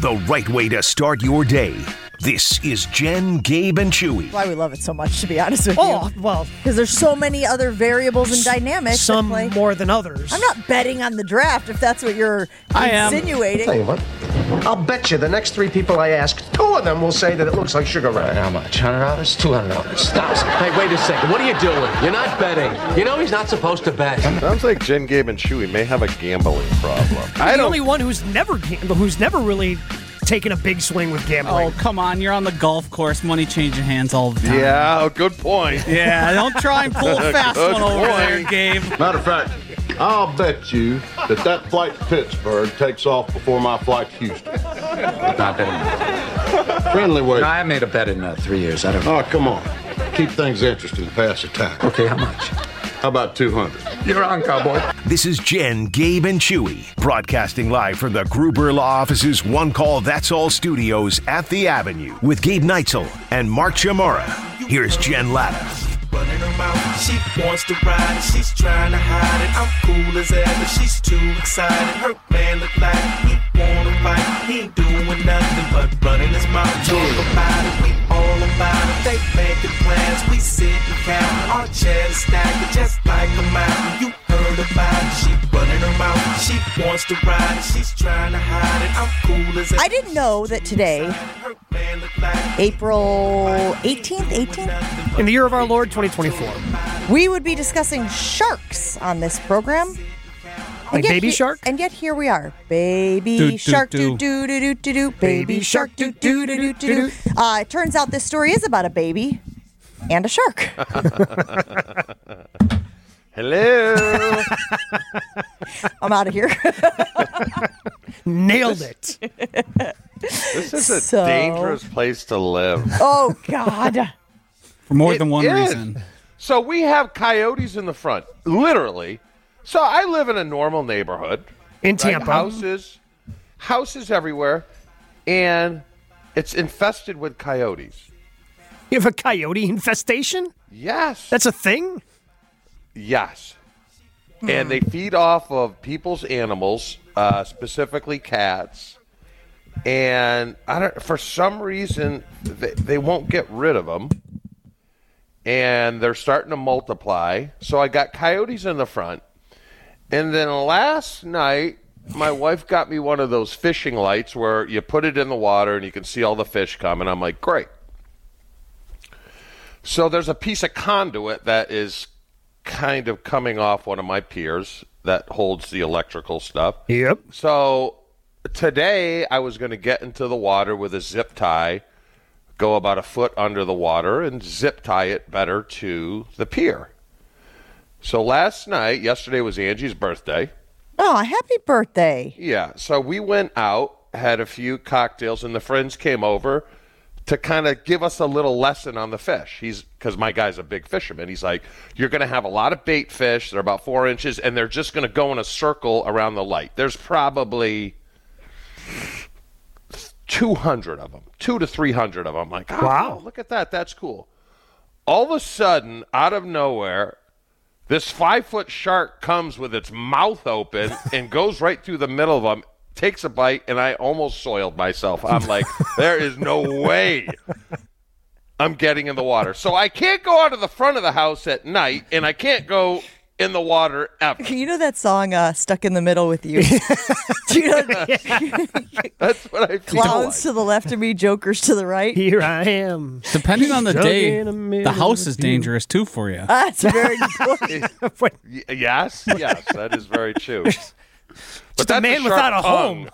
the right way to start your day. This is Jen, Gabe, and Chewy. Why we love it so much, to be honest with you. Oh, well. Because there's so many other variables and dynamics. Some more than others. I'm not betting on the draft, if that's what you're insinuating. Tell you what, I'll bet you the next three people I ask, two of them will say that it looks like Sugar Ray. How much? $100? $200? $1,000? Hey, wait a second. What are you doing? You're not betting. You know he's not supposed to bet. Sounds like Jen, Gabe, and Chewy may have a gambling problem. I'm the only one who's never really taken a big swing with gambling. Oh, come on. You're on the golf course. Money changing hands all the time. Yeah, good point. Yeah, don't try and pull a fast one over there, Gabe. Matter of fact, I'll bet you that flight to Pittsburgh takes off before my flight to Houston. Not betting. Friendly way. No, I made a bet in 3 years. I don't know. Oh, come on. Keep things interesting. Pass the time. Okay, how much? How about 200? You're on, cowboy. This is Jen, Gabe, and Chewy, broadcasting live from the Gruber Law Office's One Call That's All studios at the Avenue with Gabe Neitzel and Mark Chamara. Here's Jen Latta. Running her mouth, she wants to ride it, she's trying to hide it. I'm cool as ever, she's too excited. Her man look like he wanna fight. He ain't doing nothing but running his mouth. Talk about it, we all about it. They making plans, we sit and count. Our chairs stacked just like a mountain. You heard about it, she running her mouth. She wants to ride it, she's trying to hide it. I'm cool as ever. I didn't know that today, April 18th? In the year of our Lord, 2024. We would be discussing sharks on this program. Like baby shark? And yet here we are. Baby shark, do-do-do-do-do-do. Baby shark, do-do-do-do-do-do. It turns out this story is about a baby and a shark. Hello. I'm out of here. Nailed it. This is a dangerous place to live. Oh, God. For more than one reason. So we have coyotes in the front, literally. So I live in a normal neighborhood. In Tampa. Houses everywhere, and it's infested with coyotes. You have a coyote infestation? Yes. That's a thing? Yes. And they feed off of people's animals, specifically cats. And for some reason, they won't get rid of them. And they're starting to multiply. So I got coyotes in the front. And then last night, my wife got me one of those fishing lights where you put it in the water and you can see all the fish come. And I'm like, great. So there's a piece of conduit that is kind of coming off one of my piers that holds the electrical stuff. Yep. So today I was going to get into the water with a zip tie, go about a foot under the water, and zip tie it better to the pier. So yesterday was Angie's birthday. Oh, happy birthday. Yeah, so we went out, had a few cocktails, and the friends came over to kind of give us a little lesson on the fish. Because my guy's a big fisherman. He's like, you're going to have a lot of bait fish. They're about 4 inches, and they're just going to go in a circle around the light. There's probably 200 of them, 200 to 300 of them. I'm like, oh, wow, look at that. That's cool. All of a sudden, out of nowhere, this 5-foot shark comes with its mouth open and goes right through the middle of them, takes a bite, and I almost soiled myself. I'm like, there is no way I'm getting in the water. So I can't go out of the front of the house at night, and I can't go in the water ever. You know that song, Stuck in the Middle with You? Do you know That's what I feel Clowns like. to the left of me, jokers to the right. Here I am. Depending on the day, the house is dangerous too for you. That's a very good point. Yes, that is very true. Just a man without a home.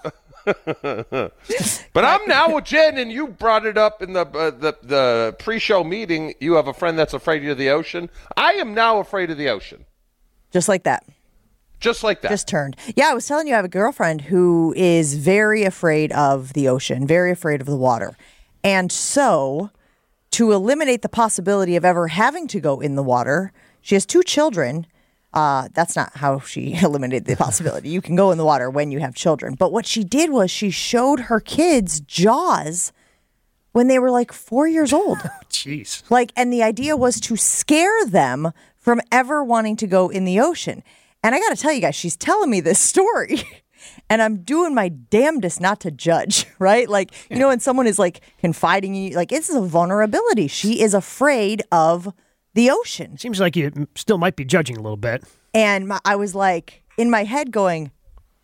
But I'm now with Jen, and you brought it up in the pre-show meeting. You have a friend that's afraid of the ocean. I am now afraid of the ocean. Just like that. Just like that. Just turned. Yeah, I was telling you I have a girlfriend who is very afraid of the ocean, very afraid of the water. And so, to eliminate the possibility of ever having to go in the water, she has 2 children. That's not how she eliminated the possibility. You can go in the water when you have children. But what she did was she showed her kids Jaws when they were like 4 years old. Jeez. And the idea was to scare them from ever wanting to go in the ocean. And I got to tell you guys, she's telling me this story. And I'm doing my damnedest not to judge, right? Like, you know, when someone is like confiding in you, like, this is a vulnerability. She is afraid of the ocean. Seems like you still might be judging a little bit. And I was like, in my head going,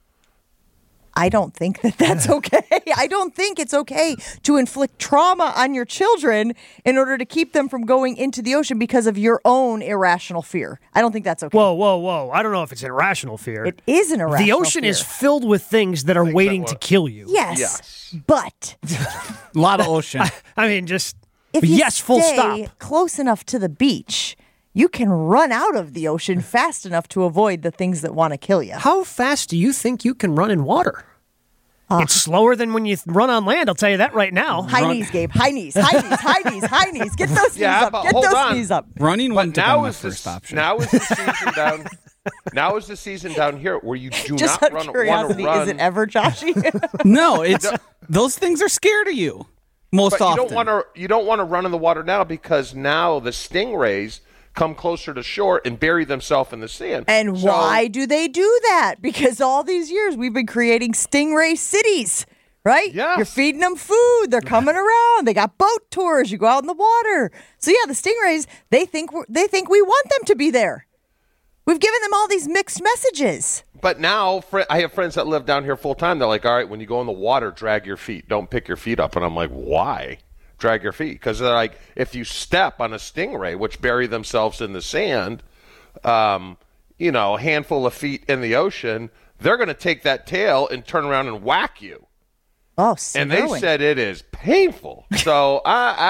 I don't think that that's okay. I don't think it's okay to inflict trauma on your children in order to keep them from going into the ocean because of your own irrational fear. I don't think that's okay. Whoa. I don't know if it's an irrational fear. It is an irrational fear. The ocean is filled with things that are waiting to kill you. Yes. But a lot of ocean. I mean, just if you full stop. Close enough to the beach, you can run out of the ocean fast enough to avoid the things that want to kill you. How fast do you think you can run in water? It's slower than when you run on land, I'll tell you that right now. High knees, Gabe. High knees. Get those knees up. Get those knees up. Running wouldn't have been my is first option. Now is the season down. Now is the season down here where you do Just not out of want to run. curiosity, is it ever, Joshy? No, it's those things are scared of you most often. You don't want to run in the water now because now the stingrays come closer to shore and bury themselves in the sand. And why do they do that? Because all these years we've been creating stingray cities, right? Yeah. You're feeding them food. They're coming around. They got boat tours. You go out in the water. So yeah, the stingrays, they think we want them to be there. We've given them all these mixed messages. But now I have friends that live down here full time. They're like, all right, when you go in the water, drag your feet. Don't pick your feet up. And I'm like, why? Drag your feet, because they're like, if you step on a stingray, which bury themselves in the sand, a handful of feet in the ocean, they're going to take that tail and turn around and whack you. Oh, and they said it is painful. So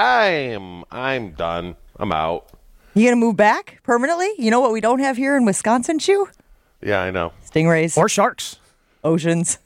I'm done. I'm out. You gonna move back permanently? You know what we don't have here in Wisconsin, Chew? Yeah, I know. Stingrays or sharks, oceans.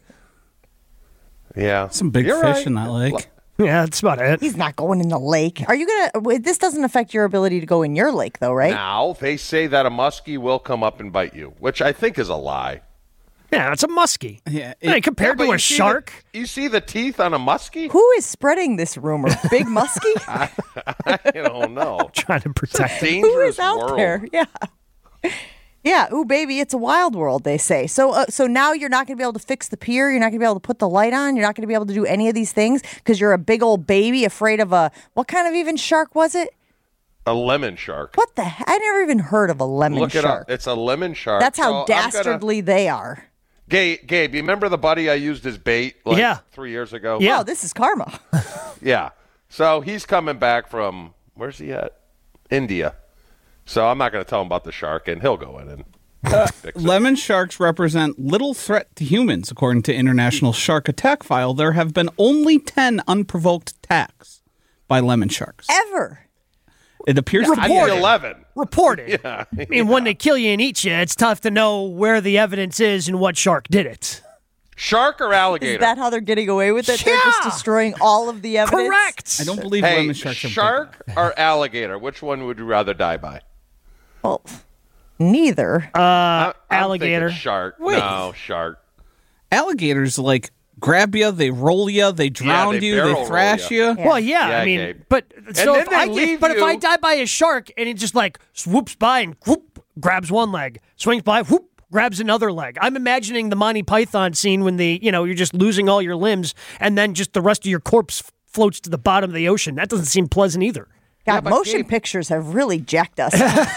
Yeah, some big fish in that lake. Yeah, that's about it. He's not going in the lake. Are you going to... This doesn't affect your ability to go in your lake, though, right? Now, they say that a muskie will come up and bite you, which I think is a lie. Yeah, it's a muskie. Yeah, compared to a shark. You see the teeth on a muskie? Who is spreading this rumor? Big muskie? I don't know. Trying to protect dangerous Who is out world. there? Yeah. Yeah, ooh, baby, it's a wild world, they say. So now you're not going to be able to fix the pier. You're not going to be able to put the light on. You're not going to be able to do any of these things because you're a big old baby afraid of what kind of even shark was it? A lemon shark. What the heck? I never even heard of a lemon Look shark. it up. It's a lemon shark. That's how dastardly they are. Gabe, you remember the buddy I used as bait 3 years ago? Yeah. Oh, this is karma. Yeah. So he's coming back from, where's he at? India. So I'm not going to tell him about the shark, and he'll go in and fix it. Lemon sharks represent little threat to humans. According to International Shark Attack File, there have been only 10 unprovoked attacks by lemon sharks. Ever. It appears to be 11. Reported. Yeah. I mean, when they kill you and eat you, it's tough to know where the evidence is and what shark did it. Shark or alligator? Is that how they're getting away with it? Yeah. They're just destroying all of the evidence? Correct. I don't believe lemon sharks are shark or alligator? Which one would you rather die by? Well, neither. I'm alligator. thinking shark. Wait. No, shark. Alligators grab you, they roll you, they drown they you, they barrel thrash roll you. Yeah. Well, yeah, Yeah, I mean, Gabe. but so then if they I leave if you- I die by a shark and it just swoops by and whoop, grabs one leg, swings by, whoop, grabs another leg. I'm imagining the Monty Python scene when you're just losing all your limbs and then just the rest of your corpse floats to the bottom of the ocean. That doesn't seem pleasant either. God, but motion Gabe- pictures have really jacked us.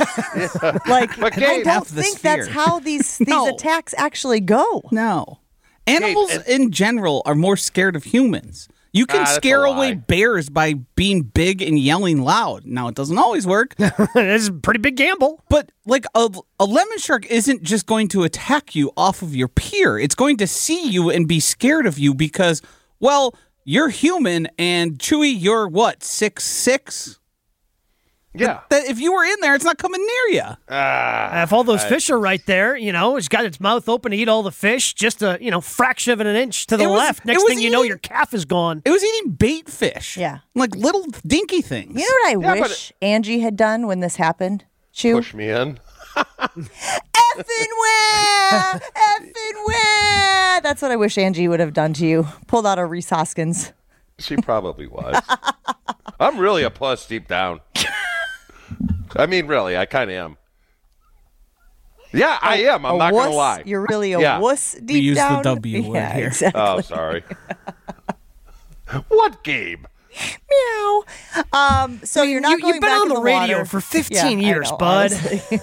I But don't Gabe- Half the think that's sphere. how these No. attacks actually go. No. Animals in general are more scared of humans. You can that's scare a away lie. bears by being big and yelling loud. Now, it doesn't always work. It's a pretty big gamble. But a lemon shark isn't just going to attack you off of your pier. It's going to see you and be scared of you because, well, you're human and Chewy, you're what, 6'6"? Yeah. That if you were in there, it's not coming near you. If all those fish are right there, it's got its mouth open to eat all the fish, just a fraction of an inch to the It was- left. it Next was thing you know, eating- your calf is gone. It was eating bait fish. Yeah. Like little dinky things. You know what I Yeah, but- wish Angie had done when this happened? Chew? Push me in. Effing where? Effing where? That's what I wish Angie would have done to you. Pulled out a Reese Hoskins. She probably was. I'm really a puss deep down. I mean, really, I kind of am. Yeah, I am. I'm not going to lie. You're really a wuss deep we use down. the W word here. Exactly. Oh, sorry. What, Gabe? Meow. So you're not going You've been back on in the radio water. for 15 Yeah, I years, know, bud. honestly.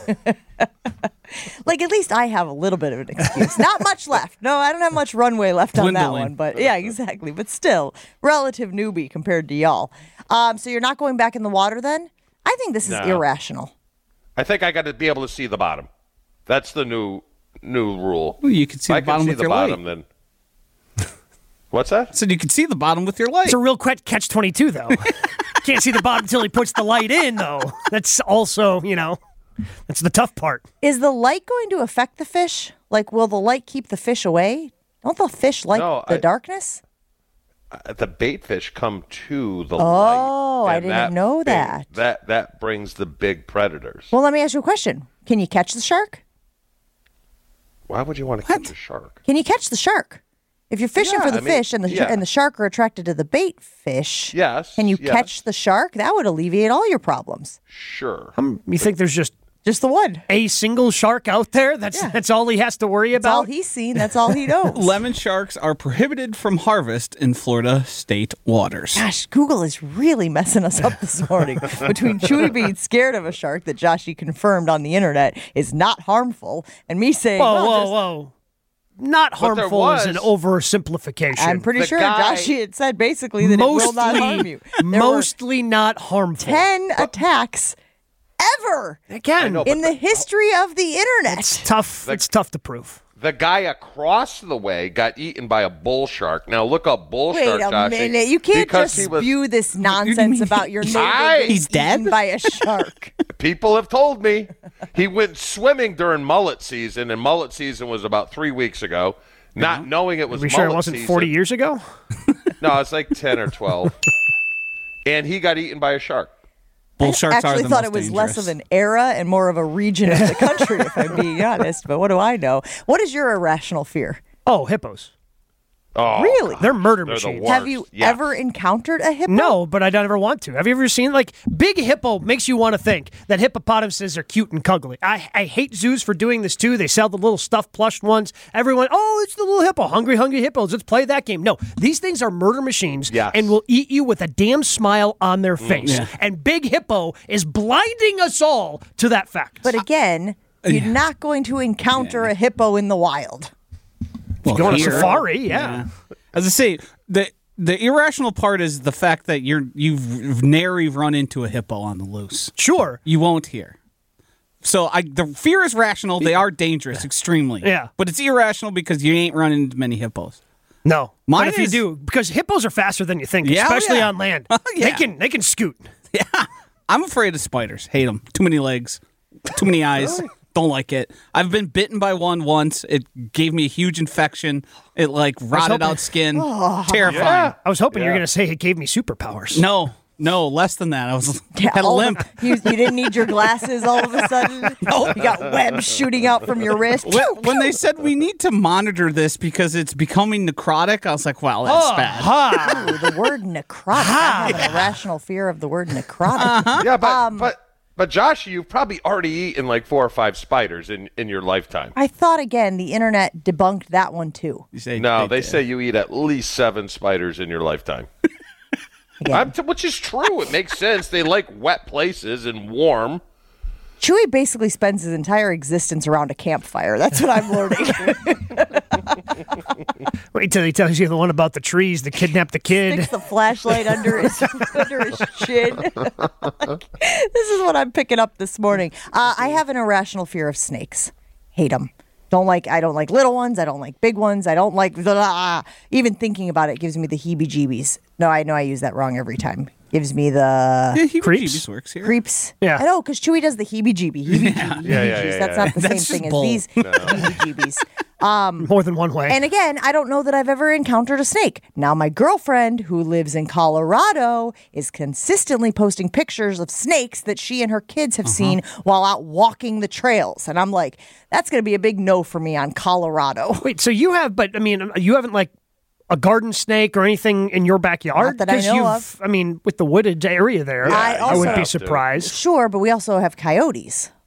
Like, at least I have a little bit of an excuse. Not much left. No, I don't have much runway left on that Dwindling. one. But yeah, exactly. But still, relative newbie compared to y'all. So you're not going back in the water then? I think this is irrational. I think I got to be able to see the bottom. That's the new rule. Well, you can see I the bottom can see with the your bottom, light. then. What's that? So you can see the bottom with your light. It's a real catch-22, though. Can't see the bottom until he puts the light in, though. That's also, that's the tough part. Is the light going to affect the fish? Like, will the light keep the fish away? Don't the fish like the darkness? The bait fish come to the light. Oh, I didn't know that. That brings the big predators. Well, let me ask you a question. Can you catch the shark? Why would you want to catch a shark? Can you catch the shark? If you're fishing for the fish and yeah. and the shark are attracted to the bait fish, Yes. can you yes. catch the shark? That would alleviate all your problems. Sure. You think there's just the one? A single shark out there? That's all he has to worry That's about? all he's seen. That's all he knows. Lemon sharks are prohibited from harvest in Florida state waters. Gosh, Google is really messing us up this morning. Between Chewy being scared of a shark that Joshy confirmed on the internet is not harmful, and me saying, Whoa. Not harmful is an oversimplification. I'm pretty sure Joshy had said basically that it will not harm you. Mostly not harmful. 10 attacks ever Again, in the history of the internet. It's tough. It's tough to prove. The guy across the way got eaten by a bull shark. Now look up bull Wait shark, a Joshy, minute. You can't because just he was- spew this nonsense about your neighbor getting He's dead? eaten by a shark. People have told me he went swimming during mullet season, and mullet season was about 3 weeks ago, not knowing it was Are we mullet sure it wasn't season. 40 years ago? No, it's like 10 or 12. And he got eaten by a shark. Bull sharks I are actually the thought most it was dangerous. less of an era and more of a region of the country, if I'm being honest. But what do I know? What is your irrational fear? Oh, hippos. Oh, Really? They're murder They're the machines. worst. Have you Yes. ever encountered a hippo? No, but I don't ever want to. Have you ever seen, big hippo makes you want to think that hippopotamuses are cute and cuddly. I hate zoos for doing this too. They sell the little stuffed plush ones. Everyone, it's the little hippo. Hungry hippos. Let's play that game. No, these things are murder machines and will eat you with a damn smile on their face. And Big Hippo is blinding us all to that fact. But again, you're not going to encounter a hippo in the wild. Well, go on a here- safari, yeah. As I say, the irrational part is the fact that you've nary run into a hippo on the loose. Sure. You won't here. So the fear is rational. They are dangerous, extremely. Yeah. But it's irrational because you ain't running into many hippos. No. Mine but if you is- do, because hippos are faster than you think, Yeah, especially yeah. on land. Yeah. They can scoot. Yeah. I'm afraid of spiders. Hate them. Too many legs. Too many eyes. Don't like it. I've been bitten by one once. It gave me a huge infection. It rotted out skin. Terrifying. I was hoping you were going to say it gave me superpowers. No, less than that. I was had a all of- limp. You didn't need your glasses all of a sudden. You got webs shooting out from your wrist. When they said we need to monitor this because it's becoming necrotic, I was like, well, that's bad. Ooh, the word necrotic. I have an irrational fear of the word necrotic. Yeah, but Josh, you've probably already eaten 4 or 5 spiders in your lifetime. I thought, again, the internet debunked that one, too. No, they say you eat at least 7 spiders in your lifetime. Which is true. It makes sense. They like wet places and warm. Chewy basically spends his entire existence around a campfire. That's what I'm learning. Wait till he tells you the one about the trees that kidnapped the kid. Sticks the flashlight under his chin. This is what I'm picking up this morning. I have an irrational fear of snakes. Hate them. I don't like little ones. I don't like big ones. I don't like even thinking about it gives me the heebie-jeebies. No, I know I use that wrong every time. Gives me the creeps. Works here. Creeps. Yeah. I know, because Chewy does the heebie-jeebie. Heebie-jeebies. That's not the That's same thing just as these heebie-jeebies. More than one way. And again, I don't know that I've ever encountered a snake. Now, my girlfriend, who lives in Colorado, is consistently posting pictures of snakes that she and her kids have seen while out walking the trails. And I'm like, that's going to be a big no for me on Colorado. Wait, so you have, you haven't a garden snake or anything in your backyard? Not that I 'Cause know of. with the wooded area there, I I would also- be surprised. Sure, but we also have coyotes.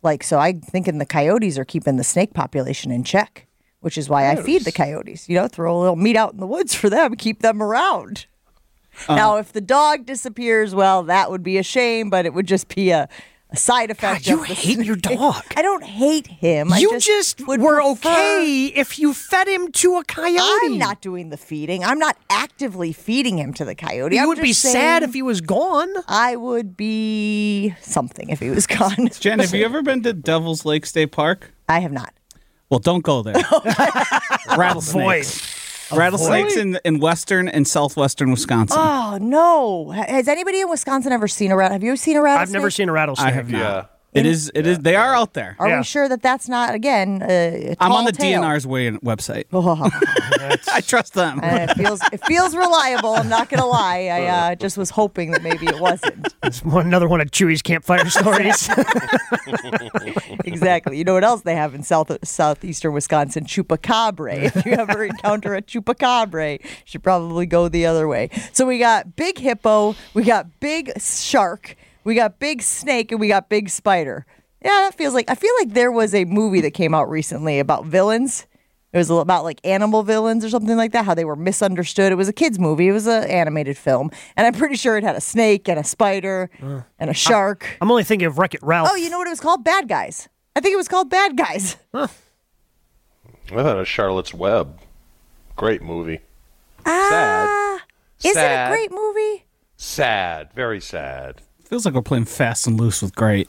So I'm thinking the coyotes are keeping the snake population in check, which is why I feed the coyotes. Throw a little meat out in the woods for them, keep them around. Now, if the dog disappears, well, that would be a shame, but it would just be a side effect. God, you hate your dog. I don't hate him. You just were okay if you fed him to a coyote. I'm not doing the feeding. I'm not actively feeding him to the coyote. You would be sad if he was gone. I would be something if he was gone. Jen, have you ever been to Devil's Lake State Park? I have not. Well, don't go there. Rattlesnakes. Rattlesnakes in western and southwestern Wisconsin. Oh, no. Has anybody in Wisconsin ever seen a rattlesnake? Have you seen a rattlesnake? I've never seen a rattlesnake. I have not. Yeah. It is. They are out there. Are we sure that that's not, again, a tall I'm on the tale? DNR's website. I trust them. It feels reliable. I'm not going to lie. I just was hoping that maybe it wasn't. It's another one of Chewy's campfire stories. Exactly. You know what else they have in southeastern Wisconsin? Chupacabra. If you ever encounter a chupacabra, you should probably go the other way. So we got big hippo, we got big shark, we got big snake, and we got big spider. Yeah, I feel like there was a movie that came out recently about villains. It was about like animal villains or something like that, how they were misunderstood. It was a kid's movie. It was an animated film. And I'm pretty sure it had a snake and a spider and a shark. I'm only thinking of Wreck-It Ralph. Oh, you know what it was called? Bad Guys. I think it was called Bad Guys. I thought it was Charlotte's Web. Great movie. Sad. Is it a great movie? Sad. Very sad. Feels like we're playing fast and loose with great.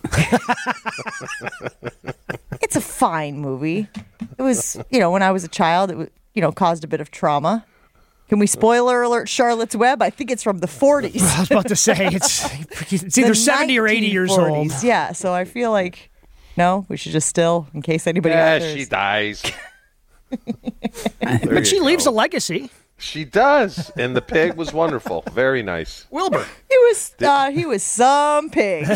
It's a fine movie. It was, when I was a child, it caused a bit of trauma. Can we spoiler alert Charlotte's Web? I think it's from the 40s. I was about to say, it's either 70 or 80 years old. Yeah, so I feel like, no, we should just still, in case anybody out there she dies. But she leaves a legacy. She does, and the pig was wonderful. Very nice. Wilbur. He was some pig.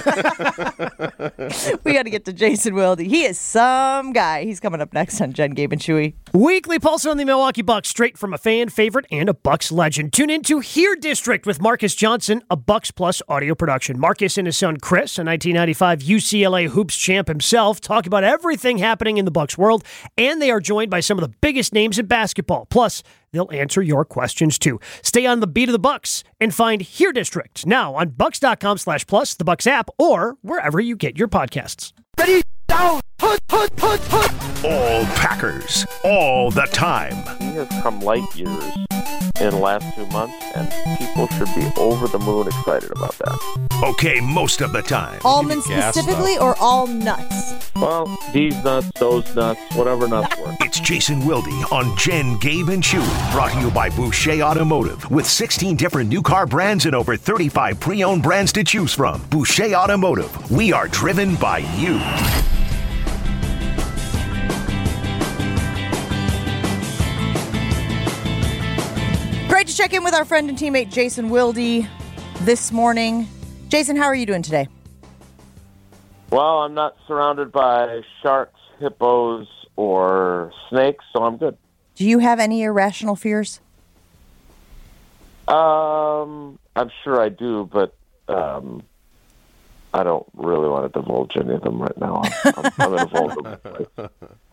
We got to get to Jason Wilde. He is some guy. He's coming up next on Jen, Gabe, and Chewy. Weekly pulse on the Milwaukee Bucks, straight from a fan favorite and a Bucks legend. Tune in to Here District with Marcus Johnson, a Bucks Plus audio production. Marcus and his son Chris, a 1995 UCLA hoops champ himself, talk about everything happening in the Bucks world, and they are joined by some of the biggest names in basketball. Plus, they'll answer your questions, too. Stay on the beat of the Bucks and find Here District now on Bucks.com/plus, the Bucks app, or wherever you get your podcasts. Ready, down, put. All Packers, all the time. He has come light years in the last 2 months, and people should be over the moon excited about that. Okay, most of the time. Almonds specifically or all nuts? Well, these nuts, those nuts, whatever nuts work. It's Jason Wilde on Jen, Gabe, and Chewy. Brought to you by Boucher Automotive. With 16 different new car brands and over 35 pre-owned brands to choose from. Boucher Automotive. We are driven by you. Great to check in with our friend and teammate Jason Wilde this morning. Jason, how are you doing today? Well, I'm not surrounded by sharks, hippos, or snakes, so I'm good. Do you have any irrational fears? I'm sure I do, but I don't really want to divulge any of them right now. I'm in a vulnerable place.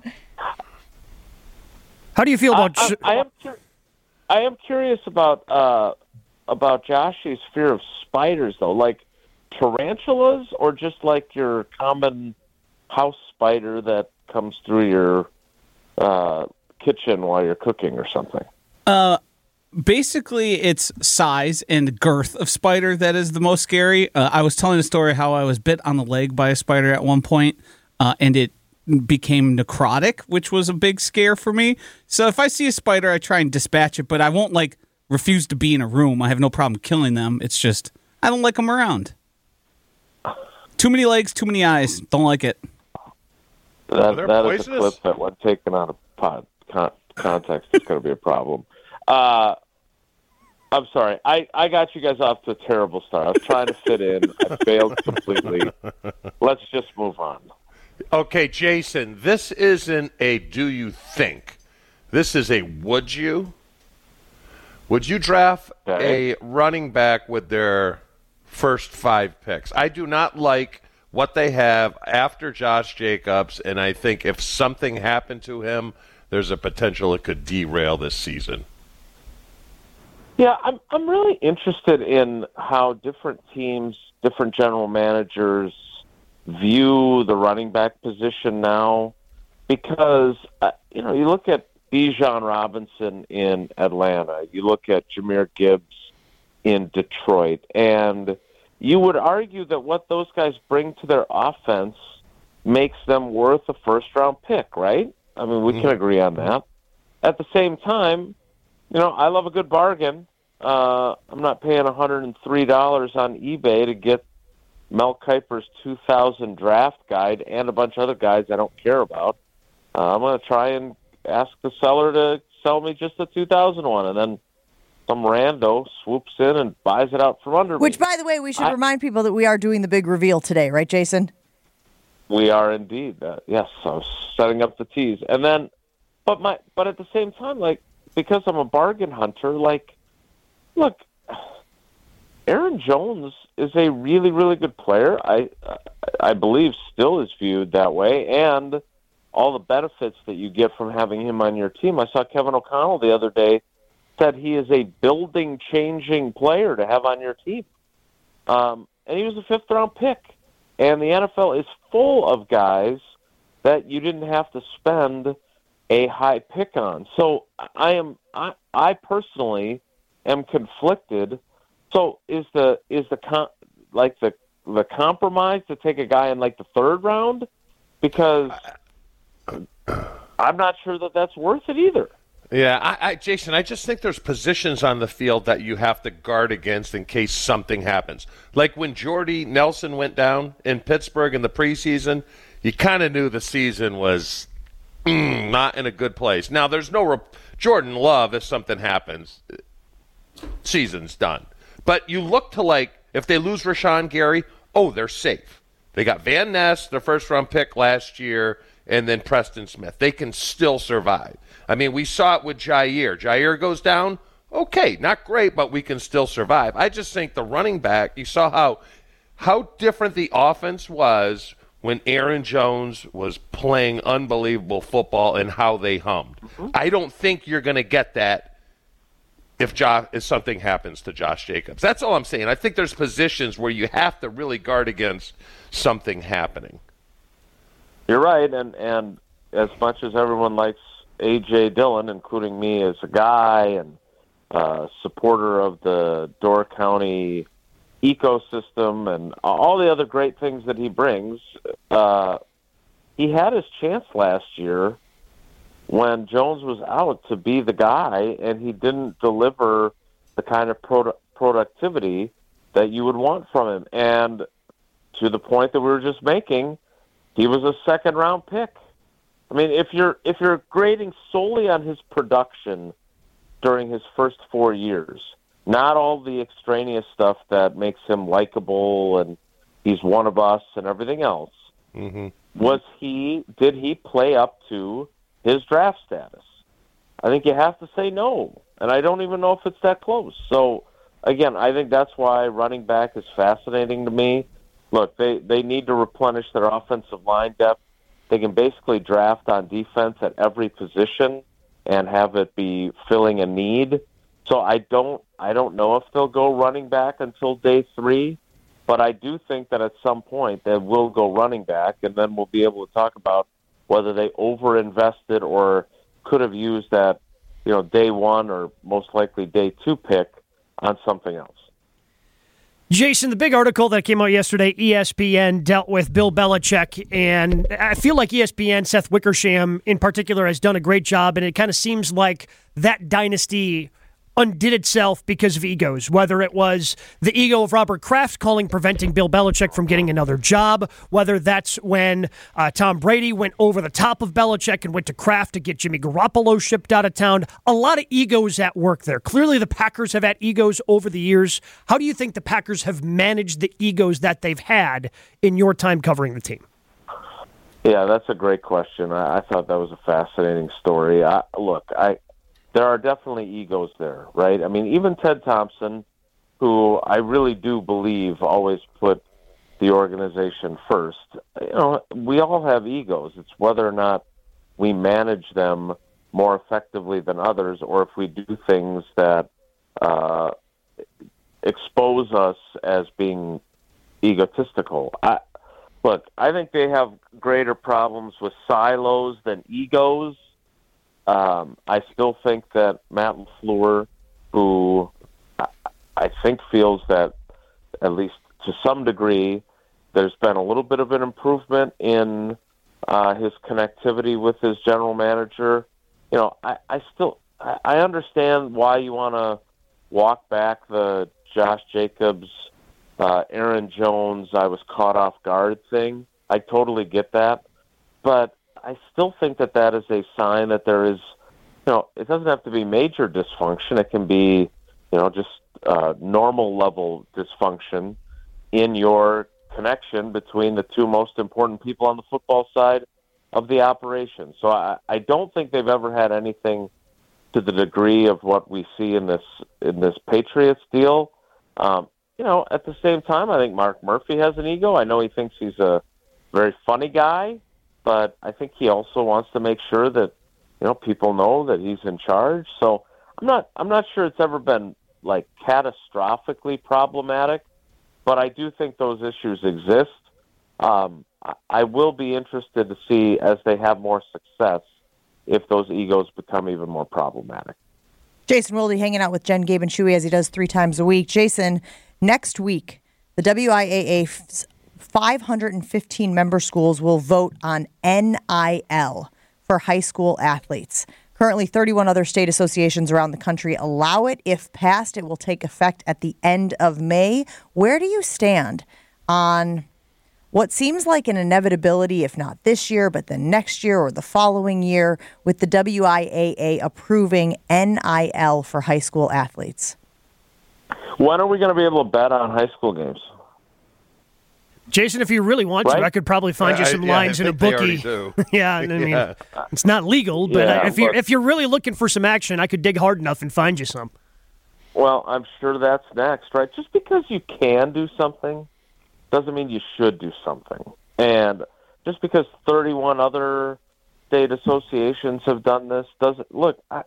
How do you feel about... I am curious about Josh's fear of spiders, though. Like tarantulas, or just like your common house spider that comes through your kitchen while you're cooking or something? Basically, it's size and girth of spider that is the most scary. I was telling a story how I was bit on the leg by a spider at one point, and it became necrotic, which was a big scare for me. So if I see a spider, I try and dispatch it, but I won't refuse to be in a room. I have no problem killing them. It's just I don't like them around. Too many legs, too many eyes. Don't like it. That is a clip that, when taken out of context, is going to be a problem. I'm sorry. I got you guys off to a terrible start. I was trying to fit in. I failed completely. Let's just move on. Okay, Jason, this isn't a do you think. This is a would you. Would you draft a running back with their first 5 picks? I do not like what they have after Josh Jacobs, and I think if something happened to him, there's a potential it could derail this season. Yeah, I'm really interested in how different teams, different general managers view the running back position now, because you look at Bijan Robinson in Atlanta, you look at Jahmyr Gibbs in Detroit, and you would argue that what those guys bring to their offense makes them worth a first-round pick, right? I mean, we can agree on that. At the same time, I love a good bargain. I'm not paying $103 on eBay to get Mel Kiper's 2000 draft guide and a bunch of other guides I don't care about. I'm going to try and ask the seller to sell me just the 2001, and then some rando swoops in and buys it out from under me. Which, by the way, we should remind people that we are doing the big reveal today, right, Jason? We are indeed. Yes, I was setting up the tease. And then, but at the same time, because I'm a bargain hunter, look, Aaron Jones is a really, really good player. I believe still is viewed that way, and all the benefits that you get from having him on your team. I saw Kevin O'Connell the other day said he is a building-changing player to have on your team. And he was a fifth-round pick. And the NFL is full of guys that you didn't have to spend a high pick on. So I personally am conflicted. So is the compromise to take a guy in the third round? Because I'm not sure that that's worth it either. Yeah, Jason, I just think there's positions on the field that you have to guard against in case something happens. Like when Jordy Nelson went down in Pittsburgh in the preseason, you kind of knew the season was not in a good place. Now, there's no Jordan Love, if something happens, season's done. But you look to if they lose Rashawn Gary, they're safe. They got Van Ness, their first-round pick last year, and then Preston Smith. They can still survive. I mean, we saw it with Jair. Jair goes down, okay, not great, but we can still survive. I just think the running back, you saw how different the offense was when Aaron Jones was playing unbelievable football and how they hummed. Mm-hmm. I don't think you're going to get that if something happens to Josh Jacobs. That's all I'm saying. I think there's positions where you have to really guard against something happening. You're right, and as much as everyone likes A.J. Dillon, including me as a guy and supporter of the Door County ecosystem and all the other great things that he brings, he had his chance last year when Jones was out to be the guy, and he didn't deliver the kind of productivity that you would want from him. And to the point that we were just making, he was a second-round pick. I mean, if you're grading solely on his production during his first 4 years, not all the extraneous stuff that makes him likable and he's one of us and everything else, did he play up to his draft status? I think you have to say no, and I don't even know if it's that close. So, again, I think that's why running back is fascinating to me. Look, they need to replenish their offensive line depth. They can basically draft on defense at every position and have it be filling a need. So I don't know if they'll go running back until day 3, but I do think that at some point they will go running back, and then we'll be able to talk about whether they overinvested or could have used that, day 1 or most likely day 2 pick on something else. Jason, the big article that came out yesterday, ESPN dealt with Bill Belichick, and I feel like ESPN, Seth Wickersham in particular, has done a great job, and it kind of seems like that dynasty undid itself because of egos, whether it was the ego of Robert Kraft preventing Bill Belichick from getting another job, whether that's when Tom Brady went over the top of Belichick and went to Kraft to get Jimmy Garoppolo shipped out of town. A lot of egos at work there. Clearly the Packers have had egos over the years. How do you think the Packers have managed the egos that they've had in your time covering the team? Yeah, that's a great question. I thought that was a fascinating story. There are definitely egos there, right? I mean, even Ted Thompson, who I really do believe always put the organization first. We all have egos. It's whether or not we manage them more effectively than others, or if we do things that expose us as being egotistical. I think they have greater problems with silos than egos. I still think that Matt LaFleur, who I think feels that, at least to some degree, there's been a little bit of an improvement in his connectivity with his general manager. I understand why you want to walk back the Josh Jacobs, Aaron Jones, I was caught off guard thing. I totally get that. But I still think that is a sign that there is, it doesn't have to be major dysfunction. It can be, just normal level dysfunction in your connection between the two most important people on the football side of the operation. So I don't think they've ever had anything to the degree of what we see in this Patriots deal. At the same time, I think Mark Murphy has an ego. I know he thinks he's a very funny guy, but I think he also wants to make sure that people know that he's in charge. So I'm not sure it's ever been like catastrophically problematic, but I do think those issues exist. I will be interested to see, as they have more success, if those egos become even more problematic. Jason Wilde hanging out with Jen, Gabe, and Chewy as he does 3 times a week. Jason, next week, the WIAA's 515 member schools will vote on NIL for high school athletes. Currently, 31 other state associations around the country allow it. If passed, it will take effect at the end of May. Where do you stand on what seems like an inevitability, if not this year, but then next year or the following year, with the WIAA approving NIL for high school athletes? When are we going to be able to bet on high school games? Jason, if you really want to, I could probably find you some lines in a bookie. Yeah, I mean, it's not legal, but if you're really looking for some action, I could dig hard enough and find you some. Well, I'm sure that's next, right? Just because you can do something doesn't mean you should do something. And just because 31 other state associations have done this doesn't... Look, I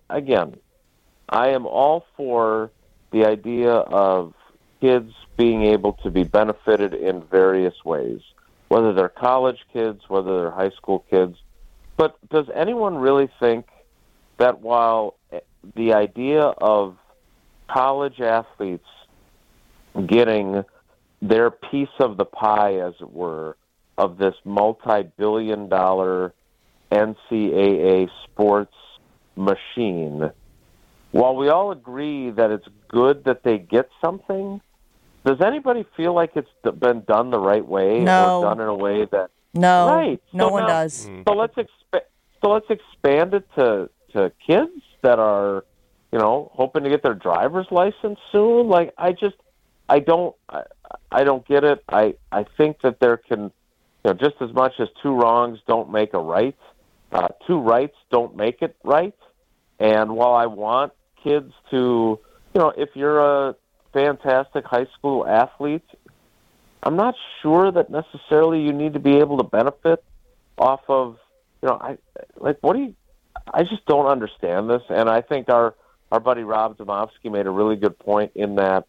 am all for the idea of kids being able to be benefited in various ways, whether they're college kids, whether they're high school kids. But does anyone really think that while the idea of college athletes getting their piece of the pie, as it were, of this multi-billion-dollar NCAA sports machine, while we all agree that it's good that they get something, does anybody feel like it's been done the right way or done in a way that... No, right. No one does. So let's expand it to kids that are, hoping to get their driver's license soon. Like, I don't get it. I think that there can, just as much as 2 wrongs don't make a right, 2 rights don't make it right. And while I want kids to, if you're a fantastic high school athlete, I'm not sure that necessarily you need to be able to benefit off of, I just don't understand this. And I think our buddy Rob Domofsky made a really good point in that,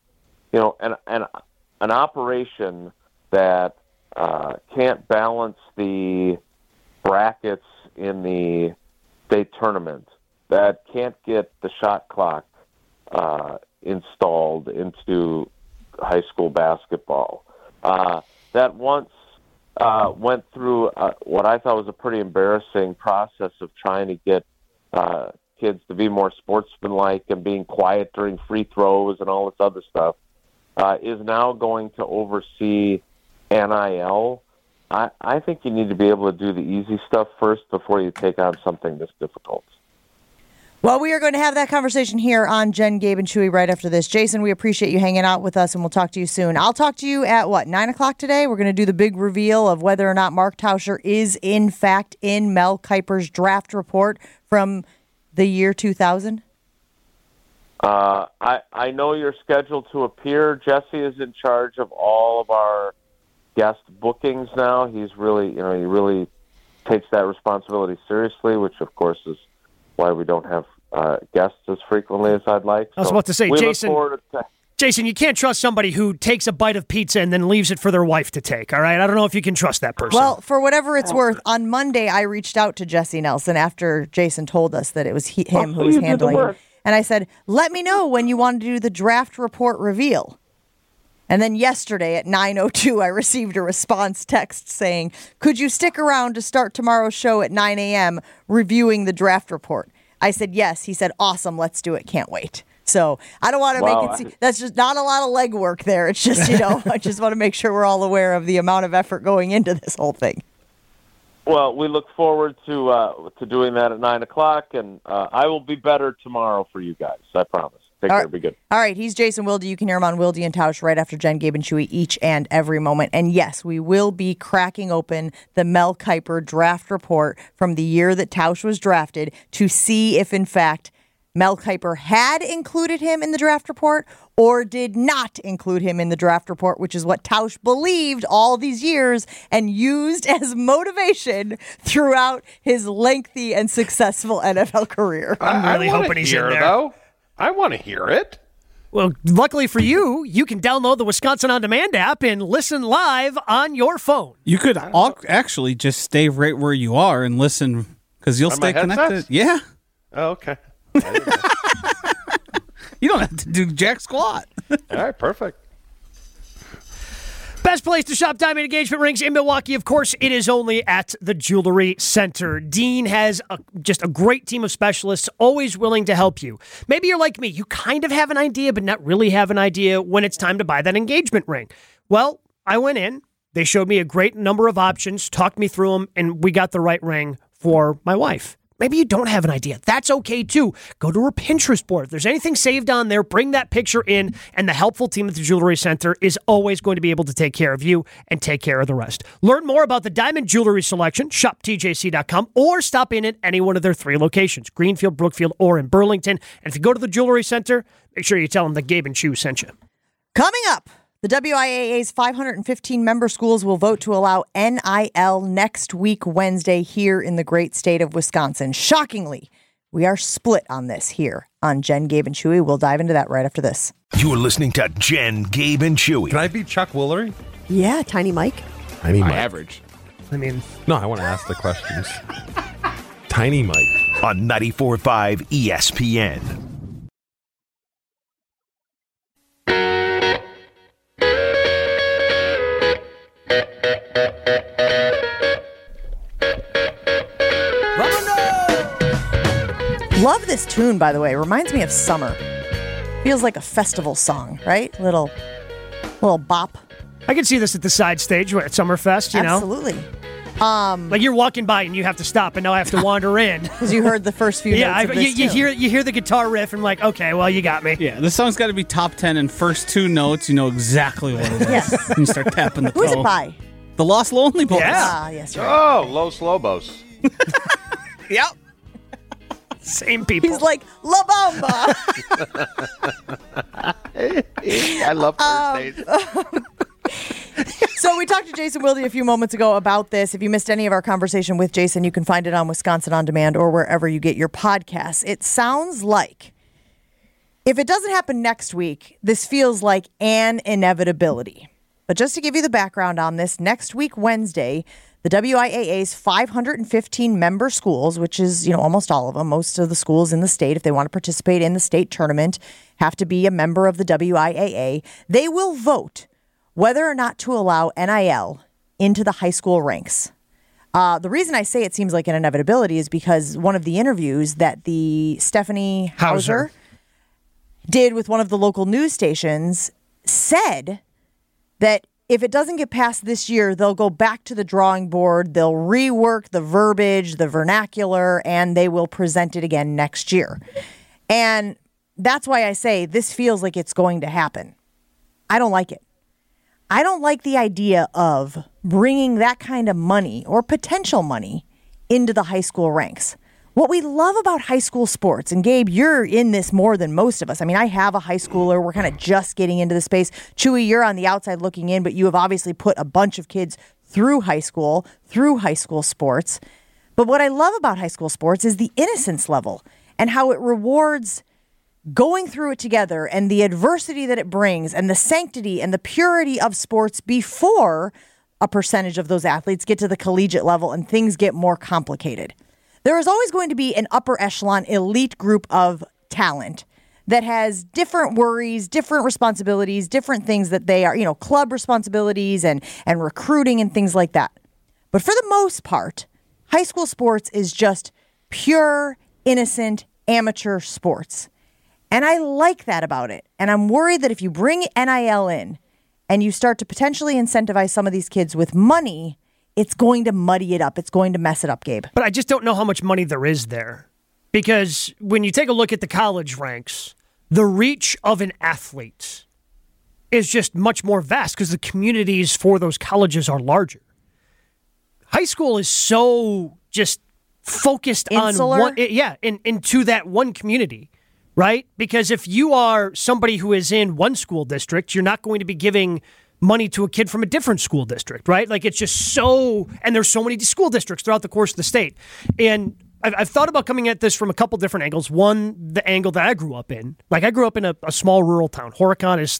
an operation that can't balance the brackets in the state tournament, that can't get the shot clock installed into high school basketball, that once went through what I thought was a pretty embarrassing process of trying to get kids to be more sportsmanlike and being quiet during free throws and all this other stuff, is now going to oversee NIL. I think you need to be able to do the easy stuff first before you take on something this difficult. Well, we are going to have that conversation here on Jen, Gabe, and Chewy right after this. Jason, we appreciate you hanging out with us, and we'll talk to you soon. I'll talk to you at, 9 o'clock today? We're going to do the big reveal of whether or not Mark Tauscher is, in fact, in Mel Kiper's draft report from the year 2000. I know you're scheduled to appear. Jesse is in charge of all of our guest bookings now. He's really, he really takes that responsibility seriously, which of course is why we don't have guests as frequently as I'd like. I was about to say, we Jason. look forward to Jason, you can't trust somebody who takes a bite of pizza and then leaves it for their wife to take, all right? I don't know if you can trust that person. Well, for whatever it's worth, on Monday I reached out to Jesse Nelson after Jason told us that it was him who was handling it. And I said, let me know when you want to do the draft report reveal. And then yesterday at 9:02, I received a response text saying, could you stick around to start tomorrow's show at 9 a.m. reviewing the draft report? I said, yes. He said, awesome, let's do it. Can't wait. So I don't want to make it seem that's just not a lot of legwork there. It's just, I just want to make sure we're all aware of the amount of effort going into this whole thing. Well, we look forward to doing that at 9 o'clock, and I will be better tomorrow for you guys. I promise. Take care. Be good. All right. He's Jason Wilde. You can hear him on Wilde and Tausch right after Jen, Gabe, and Chewy each and every moment. And yes, we will be cracking open the Mel Kiper draft report from the year that Tausch was drafted to see if, in fact, Mel Kiper had included him in the draft report or did not include him in the draft report, which is what Tausch believed all these years and used as motivation throughout his lengthy and successful NFL career. I'm really hoping he's in there. Though. I want to hear it. Well, luckily for you, you can download the Wisconsin On Demand app and listen live on your phone. You could actually just stay right where you are and listen because you'll stay connected. Yeah. Oh, okay. You don't have to do jack squat. All right, perfect. Best place to shop diamond engagement rings in Milwaukee, of course, it is only at the Jewelry Center. Dean has just a great team of specialists, always willing to help you. Maybe you're like me. You kind of have an idea, but not really have an idea when it's time to buy that engagement ring. Well, I went in. They showed me a great number of options, talked me through them, and we got the right ring for my wife. Maybe you don't have an idea. That's okay, too. Go to her Pinterest board. If there's anything saved on there, bring that picture in, and the helpful team at the Jewelry Center is always going to be able to take care of you and take care of the rest. Learn more about the diamond jewelry selection, shoptjc.com, or stop in at any one of their 3 locations, Greenfield, Brookfield, or in Burlington. And if you go to the Jewelry Center, make sure you tell them that Gabe and Chew sent you. Coming up, the WIAA's 515 member schools will vote to allow NIL next week, Wednesday, here in the great state of Wisconsin. Shockingly, we are split on this here on Jen, Gabe, and Chewy. We'll dive into that right after this. You're listening to Jen, Gabe, and Chewy. Can I be Chuck Woolery? Yeah, Tiny Mike. Tiny Mike. Average. No, I want to ask the questions. Tiny Mike. On 94.5 ESPN. Love this tune, by the way. Reminds me of summer. Feels like a festival song, right? Little bop. I can see this at the side stage at Summerfest, you know? Absolutely. Like you're walking by and you have to stop, and now I have to wander in. Because you heard the first few notes of this you hear the guitar riff, and like, okay, well, you got me. Yeah, this song's got to be top 10, and first 2 notes, you know exactly what it is. Yes. And you start tapping the toe. Who's it by? The Lost Lonely Boys. Yeah. Ah, yes, right. Oh, Los Lobos. Yep. Same people. He's like, La Bamba. I love Thursdays. So we talked to Jason Wilde a few moments ago about this. If you missed any of our conversation with Jason, you can find it on Wisconsin On Demand or wherever you get your podcasts. It sounds like if it doesn't happen next week, this feels like an inevitability. But just to give you the background on this, next week, Wednesday, the WIAA's 515 member schools, which is, almost all of them, most of the schools in the state, if they want to participate in the state tournament, have to be a member of the WIAA. They will vote whether or not to allow NIL into the high school ranks. The reason I say it seems like an inevitability is because one of the interviews that the Stephanie Hauser did with one of the local news stations said that if it doesn't get passed this year, they'll go back to the drawing board, they'll rework the verbiage, the vernacular, and they will present it again next year. And that's why I say this feels like it's going to happen. I don't like it. I don't like the idea of bringing that kind of money or potential money into the high school ranks. What we love about high school sports, and Gabe, you're in this more than most of us. I mean, I have a high schooler. We're kind of just getting into the space. Chewy, you're on the outside looking in, but you have obviously put a bunch of kids through high school sports. But what I love about high school sports is the innocence level and how it rewards going through it together and the adversity that it brings and the sanctity and the purity of sports before a percentage of those athletes get to the collegiate level and things get more complicated. There is always going to be an upper echelon elite group of talent that has different worries, different responsibilities, different things that they are, club responsibilities and recruiting and things like that. But for the most part, high school sports is just pure, innocent, amateur sports. And I like that about it. And I'm worried that if you bring NIL in and you start to potentially incentivize some of these kids with money, it's going to muddy it up. It's going to mess it up, Gabe. But I just don't know how much money there is there. Because when you take a look at the college ranks, the reach of an athlete is just much more vast because the communities for those colleges are larger. High school is so just focused Insular? on one, into that one community, right? Because if you are somebody who is in one school district, you're not going to be giving money to a kid from a different school district, right? Like it's just so, and there's so many school districts throughout the course of the state. And I've thought about coming at this from a couple different angles. One, the angle that I grew up in. Like I grew up in a small rural town. Horicon is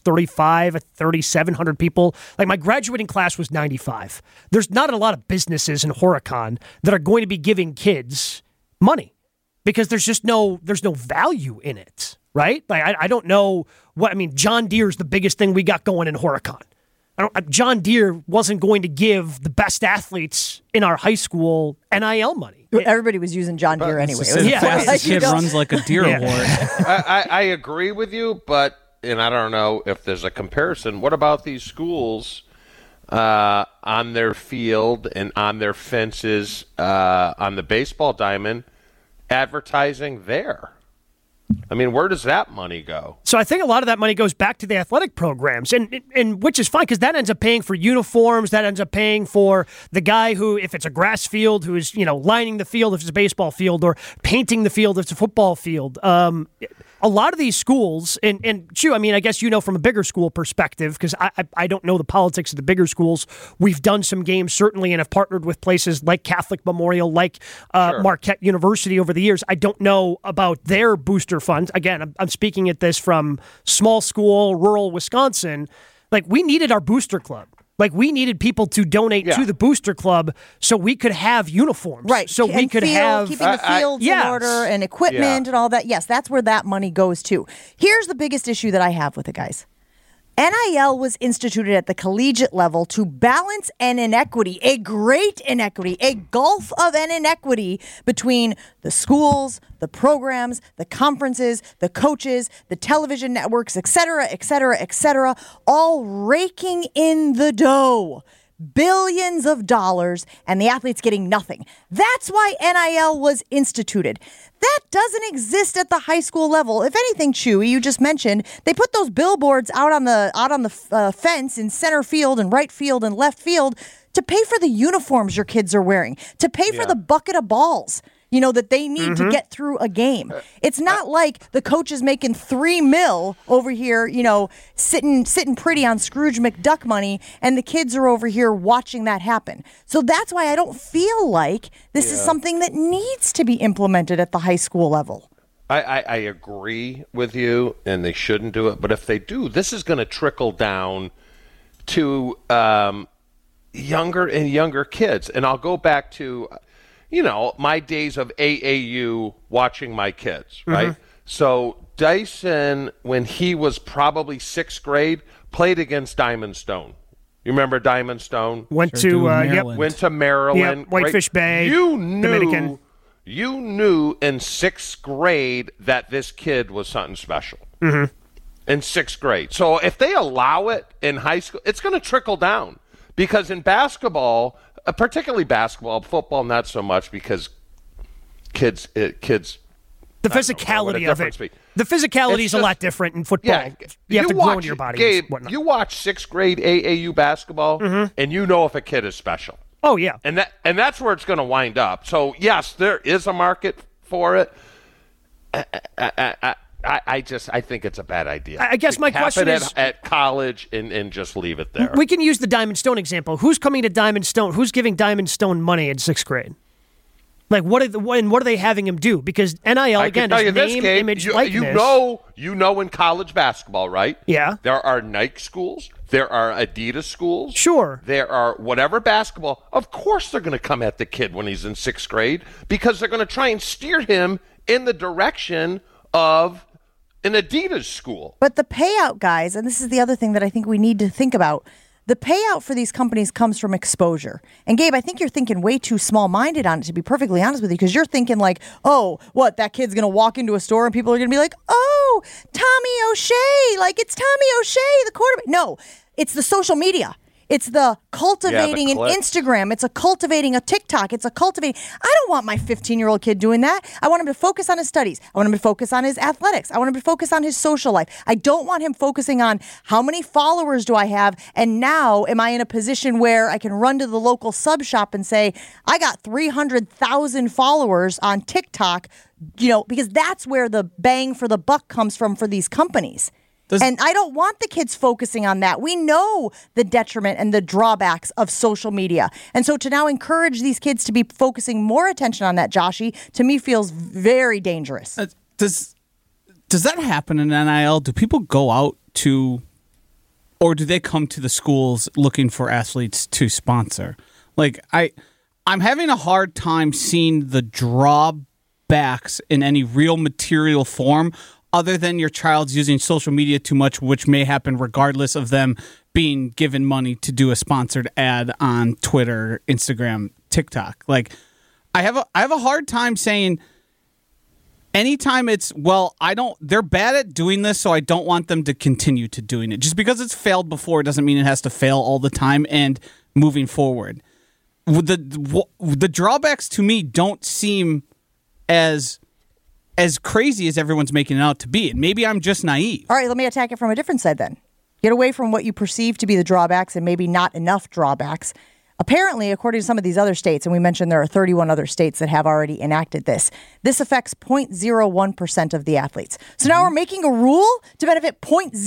3,700 people. Like my graduating class was 95. There's not a lot of businesses in Horicon that are going to be giving kids money because there's no value in it, right? Like I don't know John Deere's the biggest thing we got going in Horicon. John Deere wasn't going to give the best athletes in our high school NIL money. Everybody was using John Deere anyway. The fastest kid runs like a deer award. I agree with you, and I don't know if there's a comparison. What about these schools on their field and on their fences on the baseball diamond advertising there? I mean, where does that money go? So I think a lot of that money goes back to the athletic programs, and which is fine because that ends up paying for uniforms. That ends up paying for the guy who, if it's a grass field, who is lining the field if it's a baseball field, or painting the field if it's a football field. A lot of these schools, and Chew, I guess from a bigger school perspective, because I don't know the politics of the bigger schools. We've done some games, certainly, and have partnered with places like Catholic Memorial, like Marquette University over the years. I don't know about their booster funds. Again, I'm speaking at this from small school, rural Wisconsin. Like, we needed our booster club. Like, we needed people to donate to the booster club so we could have uniforms. Right. So we could have... Keeping the fields in order and equipment and all that. Yes, that's where that money goes to. Here's the biggest issue that I have with it, guys. NIL was instituted at the collegiate level to balance an inequity, a great inequity, a gulf of an inequity between the schools, the programs, the conferences, the coaches, the television networks, et cetera, all raking in the dough. Billions of dollars, and the athletes getting nothing. That's why NIL was instituted. That doesn't exist at the high school level. If anything, Chewy, you just mentioned, they put those billboards out on the fence in center field and right field and left field to pay for the uniforms your kids are wearing, to pay for the bucket of balls, that they need to get through a game. It's not like the coach is making $3 million over here, sitting pretty on Scrooge McDuck money, and the kids are over here watching that happen. So that's why I don't feel like this is something that needs to be implemented at the high school level. I agree with you, and they shouldn't do it. But if they do, this is going to trickle down to younger and younger kids. And I'll go back to... my days of AAU watching my kids, right? So Dyson, when he was probably 6th grade, played against Diamond Stone. You remember Diamond Stone? Went to Maryland. Yep, Whitefish Bay. Dominican. You knew in 6th grade that this kid was something special. In 6th grade. So if they allow it in high school, it's going to trickle down. Because in basketball, particularly basketball, football not so much because kids. The physicality of it. The physicality is a lot different in football. Yeah, you have to grow in your body. Gabe, you watch 6th grade AAU basketball, and you know if a kid is special. Oh yeah, and that's where it's going to wind up. So yes, there is a market for it. I think it's a bad idea. I guess my question is at college and just leave it there. We can use the Diamond Stone example. Who's coming to Diamond Stone? Who's giving Diamond Stone money in 6th grade? Like, what are they having him do? Because NIL, again, is name, image, likeness. You know in college basketball, right? Yeah. There are Nike schools. There are Adidas schools. Sure. There are whatever basketball. Of course they're going to come at the kid when he's in 6th grade because they're going to try and steer him in the direction of an Adidas school. But the payout, guys, and this is the other thing that I think we need to think about, the payout for these companies comes from exposure. And Gabe, I think you're thinking way too small-minded on it, to be perfectly honest with you, because you're thinking like, oh, what, that kid's going to walk into a store and people are going to be like, oh, Tommy O'Shea, like it's Tommy O'Shea, the quarterback. No, it's the social media. It's the cultivating an Instagram. It's cultivating a TikTok. I don't want my 15-year-old kid doing that. I want him to focus on his studies. I want him to focus on his athletics. I want him to focus on his social life. I don't want him focusing on how many followers do I have, and now am I in a position where I can run to the local sub shop and say, I got 300,000 followers on TikTok, because that's where the bang for the buck comes from for these companies. And I don't want the kids focusing on that. We know the detriment and the drawbacks of social media. And so to now encourage these kids to be focusing more attention on that, Joshy, to me feels very dangerous. Does that happen in NIL? Do people go out to, or do they come to the schools looking for athletes to sponsor? Like, I'm having a hard time seeing the drawbacks in any real material form other than your child's using social media too much, which may happen regardless of them being given money to do a sponsored ad on Twitter, Instagram, TikTok. Like, I have a hard time saying anytime they're bad at doing this, so I don't want them to continue to doing it. Just because it's failed before doesn't mean it has to fail all the time and moving forward. The drawbacks to me don't seem as crazy as everyone's making it out to be. And maybe I'm just naive. All right, let me attack it from a different side then. Get away from what you perceive to be the drawbacks and maybe not enough drawbacks. Apparently, according to some of these other states, and we mentioned there are 31 other states that have already enacted this affects 0.01% of the athletes. So now we're making a rule to benefit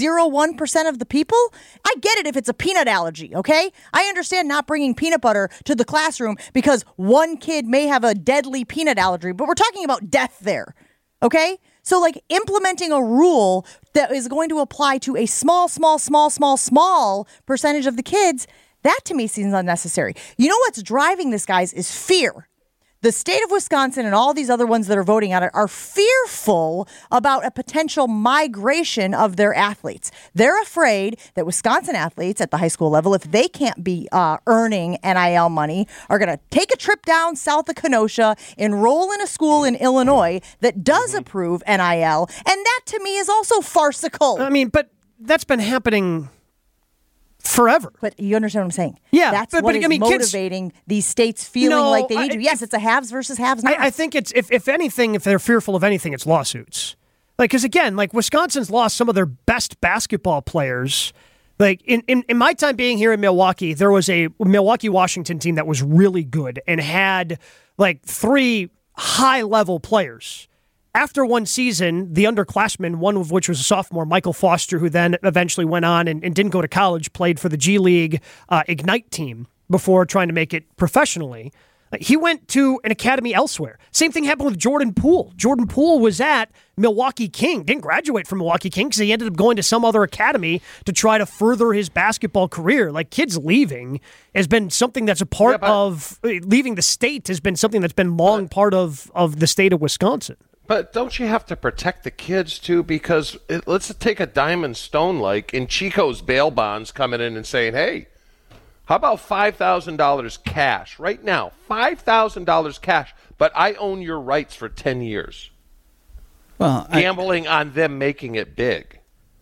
0.01% of the people? I get it if it's a peanut allergy, okay? I understand not bringing peanut butter to the classroom because one kid may have a deadly peanut allergy, but we're talking about death there. Okay? So, like, implementing a rule that is going to apply to a small percentage of the kids, that to me seems unnecessary. You know what's driving this, guys, is fear. The state of Wisconsin and all these other ones that are voting on it are fearful about a potential migration of their athletes. They're afraid that Wisconsin athletes at the high school level, if they can't be earning NIL money, are going to take a trip down south of Kenosha, enroll in a school in Illinois that does approve NIL. And that to me is also farcical. I mean, but that's been happening forever. But you understand what I'm saying? Yeah. That's what is motivating these states feeling like they need to. Yes, it's a haves versus haves not. I think it's, if anything, if they're fearful of anything, it's lawsuits. Like, because again, like Wisconsin's lost some of their best basketball players. Like in my time being here in Milwaukee, there was a Milwaukee Washington team that was really good and had like 3 high-level players. After one season, the underclassmen, one of which was a sophomore, Michael Foster, who then eventually went on and didn't go to college, played for the G League Ignite team before trying to make it professionally. He went to an academy elsewhere. Same thing happened with Jordan Poole. Jordan Poole was at Milwaukee King, didn't graduate from Milwaukee King because he ended up going to some other academy to try to further his basketball career. Like, kids leaving has been something that's a part of, leaving the state has been something that's been long part of the state of Wisconsin. But don't you have to protect the kids, too? Because let's take a Diamond Stone like in Chico's bail bonds coming in and saying, hey, how about $5,000 cash right now? $5,000 cash, but I own your rights for 10 years. Well, gambling on them making it big.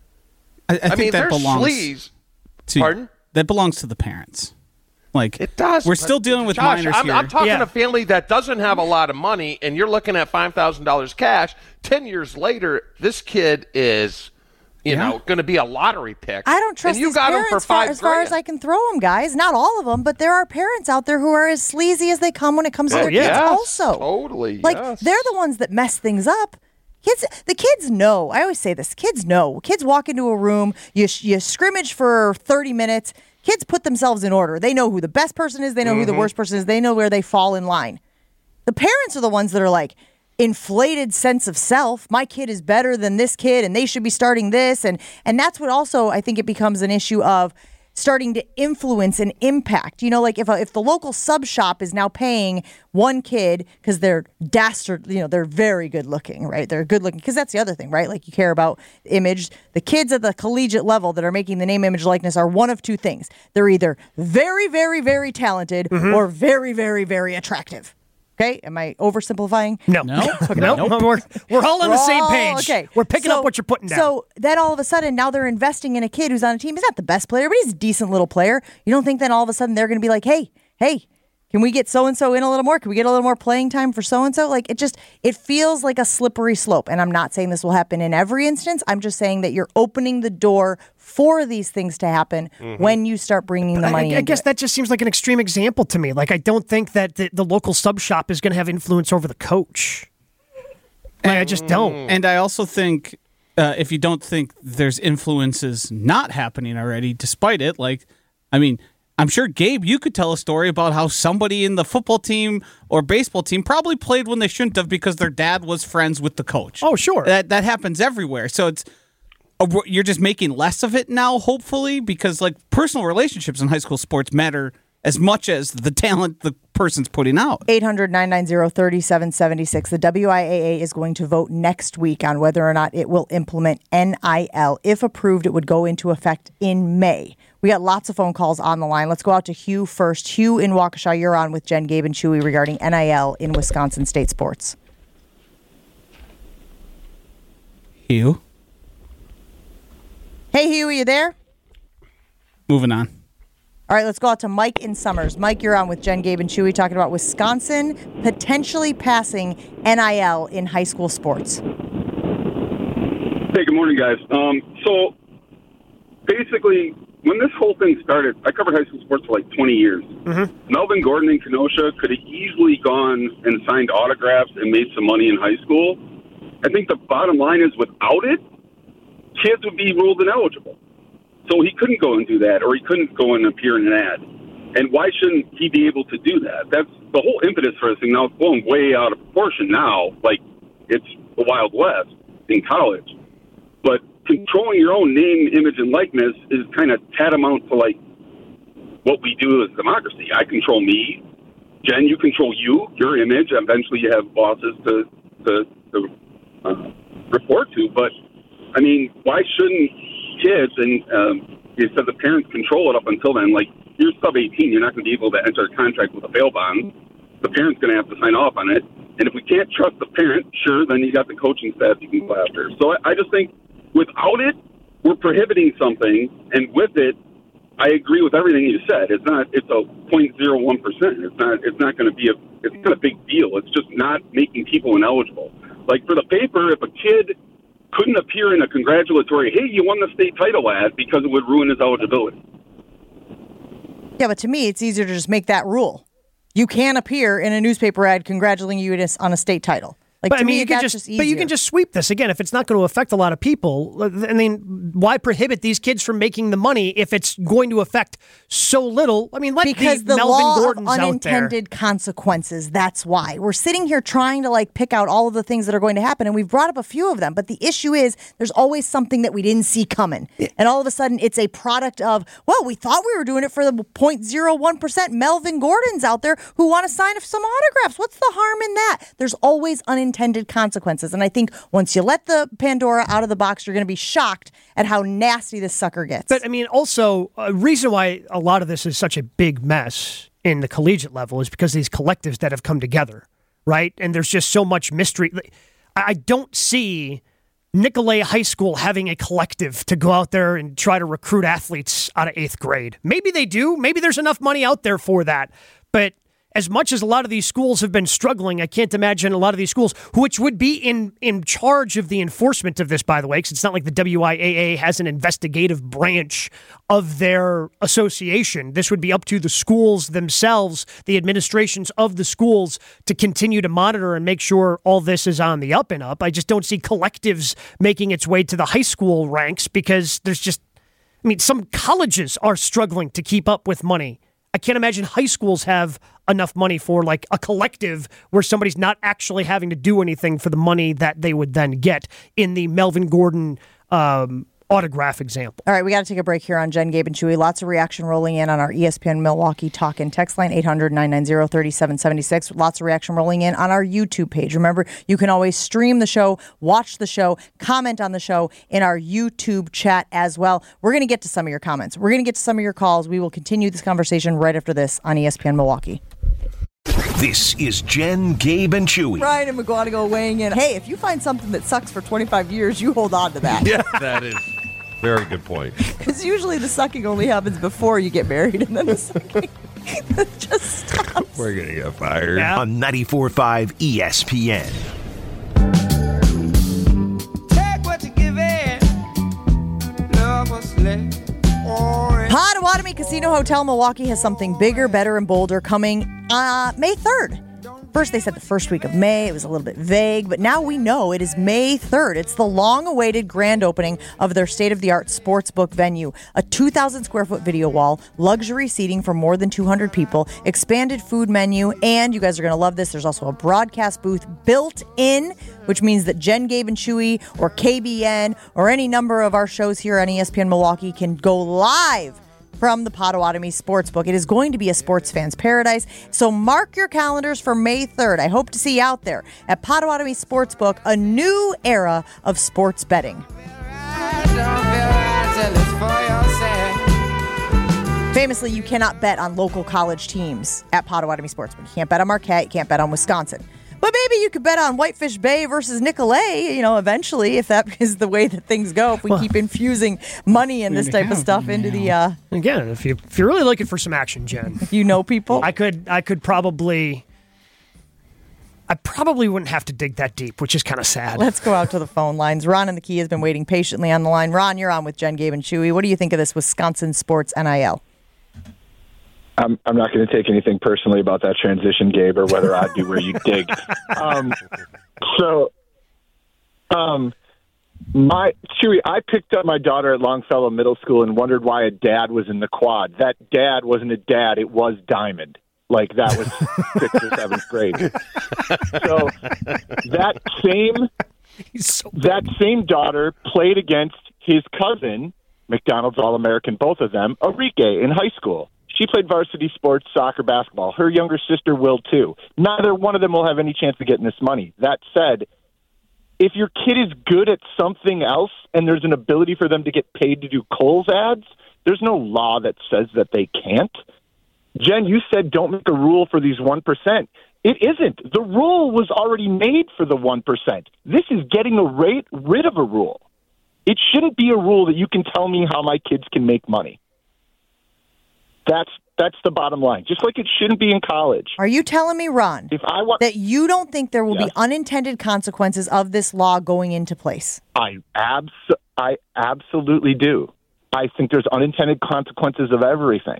I think that belongs to, pardon? That belongs to the parents. Like, it does. We're still dealing with Josh, minors here. I'm talking a family that doesn't have a lot of money, and you're looking at $5,000 cash. 10 years later, this kid is, going to be a lottery pick. I don't trust and you these got parents them for $5,000. as far as I can throw them, guys. Not all of them, but there are parents out there who are as sleazy as they come when it comes to their kids also. Totally, Like, they're the ones that mess things up. The kids know. I always say this. Kids know. Kids walk into a room, you scrimmage for 30 minutes. Kids put themselves in order. They know who the best person is. They know who the worst person is. They know where they fall in line. The parents are the ones that are like, inflated sense of self. My kid is better than this kid, and they should be starting this. And that's what also I think it becomes an issue of starting to influence and impact. You know, like if the local sub shop is now paying one kid because they're dastard, you know, they're very good looking, right? They're good looking because that's the other thing, right? Like you care about image. The kids at the collegiate level that are making the name, image, likeness are one of two things. They're either very, very, very talented or very, very, very attractive. Okay, am I oversimplifying? No. We're all on the same page. Okay. We're picking up what you're putting down. So then all of a sudden, now they're investing in a kid who's on a team. He's not the best player, but he's a decent little player. You don't think then all of a sudden they're going to be like, hey, can we get so-and-so in a little more? Can we get a little more playing time for so-and-so? Like, it feels like a slippery slope. And I'm not saying this will happen in every instance. I'm just saying that you're opening the door for these things to happen when you start bringing the money in. I guess that just seems like an extreme example to me. Like, I don't think that the local sub shop is going to have influence over the coach. Like, I just don't. And I also think if you don't think there's influences not happening already, despite it, like, I mean, I'm sure, Gabe, you could tell a story about how somebody in the football team or baseball team probably played when they shouldn't have because their dad was friends with the coach. Oh, sure. That happens everywhere. So you're just making less of it now, hopefully, because like personal relationships in high school sports matter as much as the talent the person's putting out. 800-990-3776. The WIAA is going to vote next week on whether or not it will implement NIL. If approved, it would go into effect in May. We got lots of phone calls on the line. Let's go out to Hugh first. Hugh in Waukesha, you're on with Jen, Gabe, and Chewy regarding NIL in Wisconsin state sports. Hugh? Hey, Hugh, are you there? Moving on. All right, let's go out to Mike in Summers. Mike, you're on with Jen, Gabe, and Chewy talking about Wisconsin potentially passing NIL in high school sports. Hey, good morning, guys. So basically, when this whole thing started, I covered high school sports for like 20 years. Melvin Gordon in Kenosha could have easily gone and signed autographs and made some money in high school. I think the bottom line is without it, kids would be ruled ineligible. So he couldn't go and do that, or he couldn't go and appear in an ad. And why shouldn't he be able to do that? That's the whole impetus for this thing. Now it's blown way out of proportion now, like it's the Wild West in college. But controlling your own name, image, and likeness is kind of tantamount to like what we do as democracy. I control me. Jen, you control you, your image. Eventually you have bosses to report to. But, I mean, why shouldn't kids, and you said the parents control it up until then, like you're sub-18, you're not going to be able to enter a contract with a bail bond. The parent's going to have to sign off on it. And if we can't trust the parent, sure, then you got the coaching staff you can go after. So I just think without it, we're prohibiting something, and with it, I agree with everything you said. It's a 0.01%. It's not going to be it's not a big deal. It's just not making people ineligible. Like for the paper, if a kid couldn't appear in a congratulatory, hey, you won the state title ad, because it would ruin his eligibility. Yeah, but to me, it's easier to just make that rule. You can appear in a newspaper ad congratulating you on a state title. Like, but to I mean, me, that's just easier. But you can just sweep this again. If it's not going to affect a lot of people, I mean, why prohibit these kids from making the money if it's going to affect so little? I mean, because the Melvin law Gordons of out there. unintended consequences. That's why we're sitting here trying to like pick out all of the things that are going to happen, and we've brought up a few of them. But the issue is, there's always something that we didn't see coming, and all of a sudden, it's a product of, well, we thought we were doing it for the 0.01% Melvin Gordons out there who want to sign some autographs. What's the harm in that? There's always unintended consequences. And I think once you let the Pandora out of the box, you're going to be shocked at how nasty this sucker gets. But I mean, also, a reason why a lot of this is such a big mess in the collegiate level is because of these collectives that have come together, right? And there's just so much mystery. I don't see Nicolet High School having a collective to go out there and try to recruit athletes out of 8th grade. Maybe they do. Maybe there's enough money out there for that. But as much as a lot of these schools have been struggling, I can't imagine a lot of these schools, which would be in charge of the enforcement of this, by the way, because it's not like the WIAA has an investigative branch of their association. This would be up to the schools themselves, the administrations of the schools, to continue to monitor and make sure all this is on the up and up. I just don't see collectives making its way to the high school ranks because there's just, I mean, some colleges are struggling to keep up with money. I can't imagine high schools have enough money for like a collective where somebody's not actually having to do anything for the money that they would then get in the Melvin Gordon autograph example. All right, we got to take a break here on Jen, Gabe, and Chewy. Lots of reaction rolling in on our ESPN Milwaukee talk and text line, 800-990-3776. Lots of reaction rolling in on our YouTube page. Remember, you can always stream the show, watch the show, comment on the show in our YouTube chat as well. We're going to get to some of your comments. We're going to get to some of your calls. We will continue this conversation right after this on ESPN Milwaukee. This is Jen, Gabe, and Chewy. Ryan and McGonigal weighing in. Hey, if you find something that sucks for 25 years, you hold on to that. Yeah, that is very good point. Because usually the sucking only happens before you get married, and then the sucking just stops. We're going to get fired. Yeah. On 94.5 ESPN. Take what you give in. Love what's left. Potawatomi Casino Hotel Milwaukee has something bigger, better, and bolder coming May 3rd. First, they said the first week of May. It was a little bit vague, but now we know it is May 3rd. It's the long-awaited grand opening of their state-of-the-art sportsbook venue. A 2,000-square-foot video wall, luxury seating for more than 200 people, expanded food menu, and you guys are going to love this, there's also a broadcast booth built in, which means that Jen, Gabe, and Chewy, or KBN, or any number of our shows here on ESPN Milwaukee can go live from the Potawatomi Sportsbook. It is going to be a sports fan's paradise, so mark your calendars for May 3rd. I hope to see you out there at Potawatomi Sportsbook, a new era of sports betting. Famously, you cannot bet on local college teams at Potawatomi Sportsbook. You can't bet on Marquette, you can't bet on Wisconsin. But maybe you could bet on Whitefish Bay versus Nicolet, eventually, if that is the way that things go, if we keep infusing money and this type of stuff into the... Again, if you're really looking for some action, Jen. You know people? I probably wouldn't have to dig that deep, which is kind of sad. Let's go out to the phone lines. Ron in the Key has been waiting patiently on the line. Ron, you're on with Jen, Gabe, and Chewy. What do you think of this Wisconsin sports NIL? I'm not going to take anything personally about that transition, Gabe, or whether I'd be where you dig. Chewy, I picked up my daughter at Longfellow Middle School and wondered why a dad was in the quad. That dad wasn't a dad; it was Diamond. Like that was 6th or 7th grade. So that same daughter played against his cousin, McDonald's All-American, both of them, Enrique, in high school. She played varsity sports, soccer, basketball. Her younger sister will, too. Neither one of them will have any chance of getting this money. That said, if your kid is good at something else and there's an ability for them to get paid to do Kohl's ads, there's no law that says that they can't. Jen, you said don't make a rule for these 1%. It isn't. The rule was already made for the 1%. This is getting rid of a rule. It shouldn't be a rule that you can tell me how my kids can make money. That's the bottom line. Just like it shouldn't be in college. Are you telling me, Ron, that you don't think there will be unintended consequences of this law going into place? I absolutely do. I think there's unintended consequences of everything.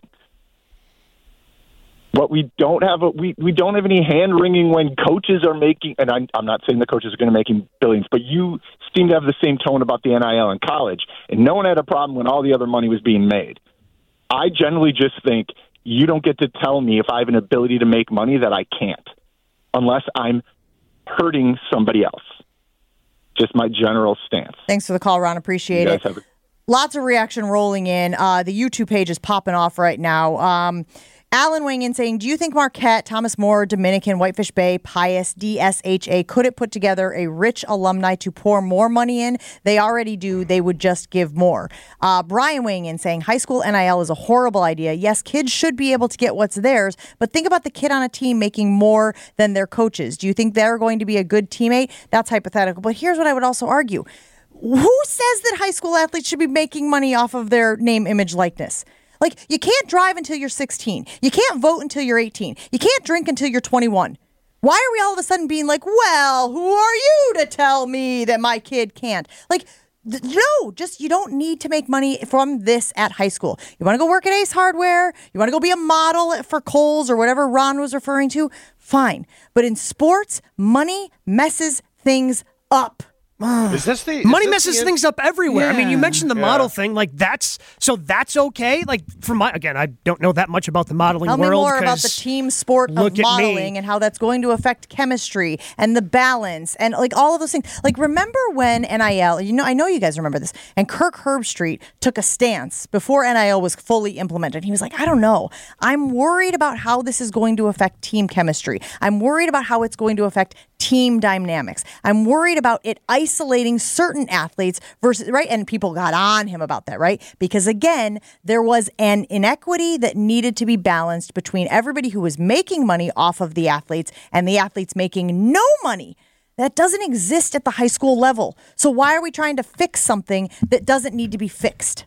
But we don't have we don't have any hand wringing when coaches are making. And I'm not saying the coaches are going to make billions, but you seem to have the same tone about the NIL in college, and no one had a problem when all the other money was being made. I generally just think you don't get to tell me if I have an ability to make money that I can't, unless I'm hurting somebody else. Just my general stance. Thanks for the call, Ron. Appreciate it. Lots of reaction rolling in. The YouTube page is popping off right now. Alan weighing in saying, do you think Marquette, Thomas More, Dominican, Whitefish Bay, Pius, DSHA could have put together a rich alumni to pour more money in? They already do. They would just give more. Brian weighing in saying, high school NIL is a horrible idea. Yes, kids should be able to get what's theirs, but think about the kid on a team making more than their coaches. Do you think they're going to be a good teammate? That's hypothetical. But here's what I would also argue. Who says that high school athletes should be making money off of their name, image, likeness? Like, you can't drive until you're 16. You can't vote until you're 18. You can't drink until you're 21. Why are we all of a sudden being like, well, who are you to tell me that my kid can't? Like, no, just you don't need to make money from this at high school. You want to go work at Ace Hardware? You want to go be a model for Kohl's or whatever Ron was referring to? Fine. But in sports, money messes things up. Money messes things up everywhere. I mean, you mentioned the model thing. Like, that's okay. Like, again, I don't know that much about the modeling world. Tell me more about the team sport of modeling and how that's going to affect chemistry and the balance and like all of those things. Like, remember when NIL, I know you guys remember this, and Kirk Herbstreit took a stance before NIL was fully implemented. He was like, I don't know. I'm worried about how this is going to affect team chemistry. I'm worried about how it's going to affect team dynamics. I'm worried about it isolating certain athletes versus, right? And people got on him about that, right? Because again, there was an inequity that needed to be balanced between everybody who was making money off of the athletes and the athletes making no money. That doesn't exist at the high school level. So why are we trying to fix something that doesn't need to be fixed?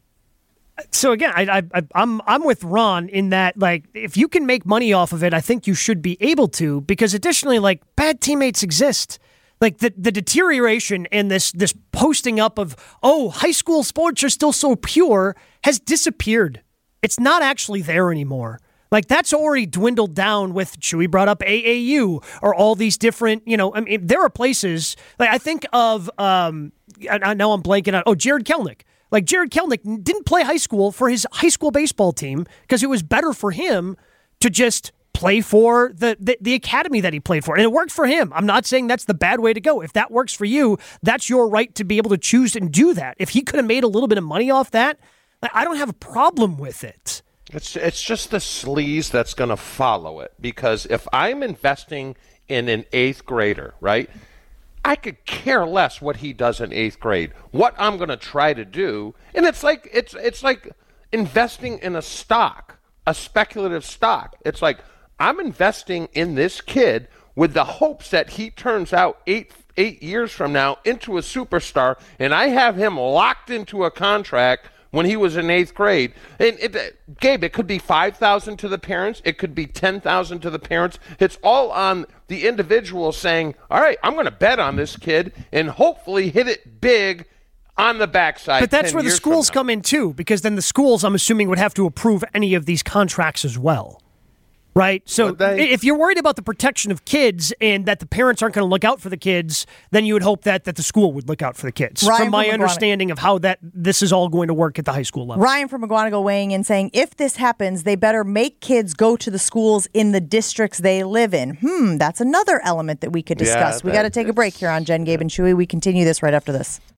So again, I'm with Ron in that, like, if you can make money off of it, I think you should be able to, because additionally, like, bad teammates exist. Like the deterioration and this posting up of, high school sports are still so pure has disappeared. It's not actually there anymore. Like, that's already dwindled down with, Chewy brought up AAU or all these different, I mean, there are places, like, I think of, now I'm blanking out, Jared Kelnick. Like, Jared Kelnick didn't play high school for his high school baseball team because it was better for him to just play for the academy that he played for. And it worked for him. I'm not saying that's the bad way to go. If that works for you, that's your right to be able to choose and do that. If he could have made a little bit of money off that, I don't have a problem with it. It's just the sleaze that's going to follow it. Because if I'm investing in an 8th grader, right, I could care less what he does in 8th grade. What I'm going to try to do, and it's like investing in a stock, a speculative stock. It's like I'm investing in this kid with the hopes that he turns out 8 years from now into a superstar, and I have him locked into a contract when he was in 8th grade. And Gabe, it could be $5,000 to the parents. It could be $10,000 to the parents. It's all on the individual saying, all right, I'm going to bet on this kid and hopefully hit it big on the backside. But that's where the schools come in too, because then the schools, I'm assuming, would have to approve any of these contracts as well. Right? So if you're worried about the protection of kids and that the parents aren't going to look out for the kids, then you would hope that the school would look out for the kids. From my understanding of how this is all going to work at the high school level. Ryan from McGuanago weighing in saying, if this happens, they better make kids go to the schools in the districts they live in. That's another element that we could discuss. We got to take a break here on Jen, Gabe, and Chewy. We continue this right after this.